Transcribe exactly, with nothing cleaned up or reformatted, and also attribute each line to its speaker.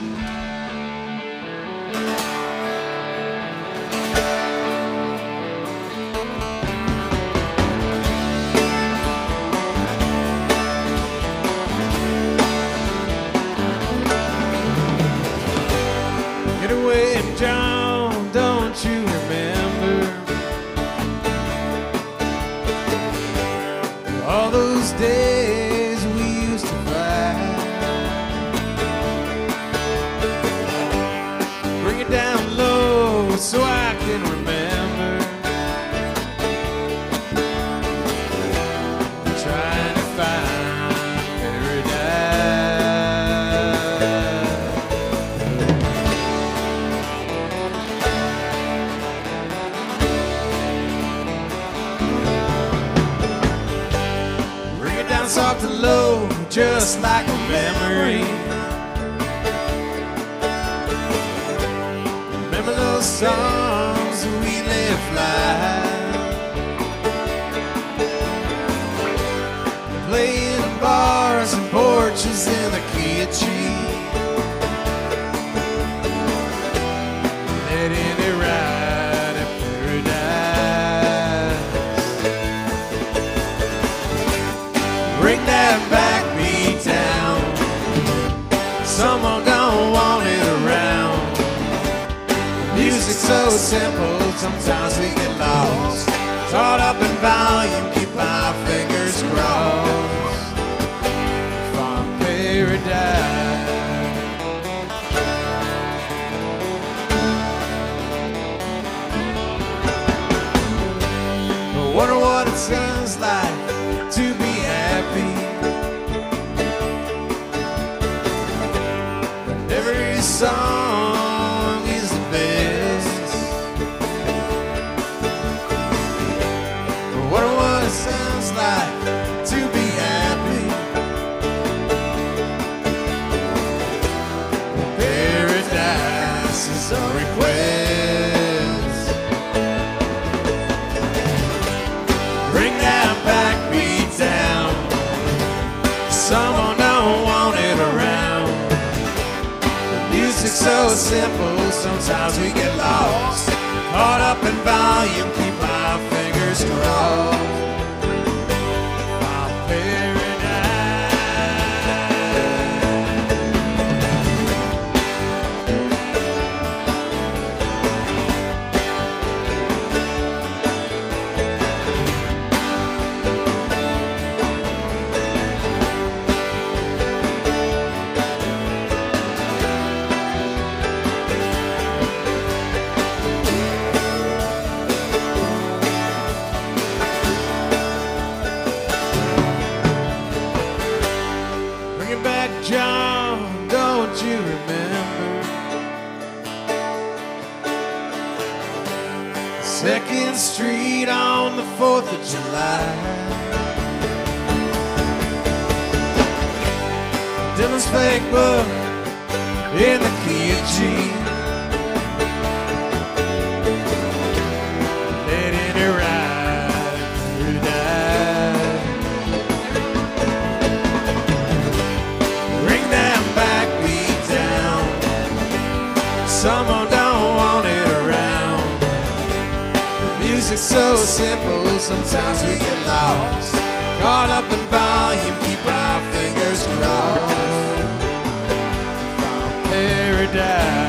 Speaker 1: Get away, John, don't you remember all those days we used to fly? Bring it down low so I can remember. Trying to find paradise. Bring it down soft and low, just like a memory. Remember those songs we let fly, playing bars and porches in the key of G, letting it ride at paradise. Bring that backbeat down, someone don't want it around. Music's so simple, sometimes we get lost, caught up in volume, keep our fingers crossed. Find paradise. I wonder what it sounds like to be happy. Every song is the best. I wonder what it sounds like to be happy. Paradise is a request. Bring that backbeat down, someone don't want it around. Music's so simple, sometimes we get lost, caught up in volume, keep our fingers crossed. Our Bring it back, John, don't you remember? Second Street on the fourth of July. Dylan's fake book in the key of G, letting it ride through that. Bring that backbeat down, someone don't want it around. The music's so simple, sometimes we get lost, caught up in volume, keep our fingers crossed. Found paradise.